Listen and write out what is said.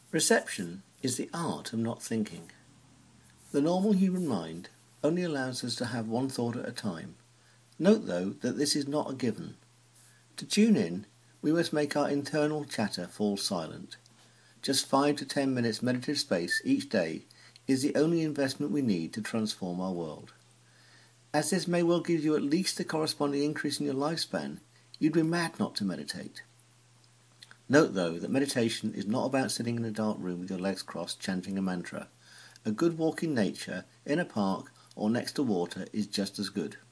Reception is the art of not thinking. The normal human mind only allows us to have one thought at a time. Note, though, that this is not a given. To tune in, we must make our internal chatter fall silent. Just 5 to 10 minutes meditative space each day is the only investment we need to transform our world. As this may well give you at least a corresponding increase in your lifespan, you'd be mad not to meditate. Note, though, that meditation is not about sitting in a dark room with your legs crossed chanting a mantra. A good walk in nature, in a park, or next to water is just as good.